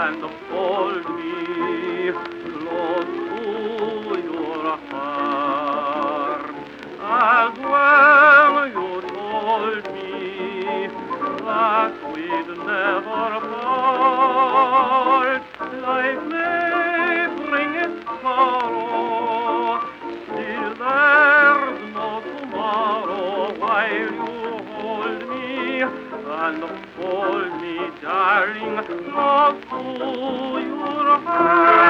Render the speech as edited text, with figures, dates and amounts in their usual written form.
and hold me close to your heart, as when you told me that we'd never part. Life may bring its sorrow, still there's no tomorrow while you hold me and hold me, darling, close to your heart.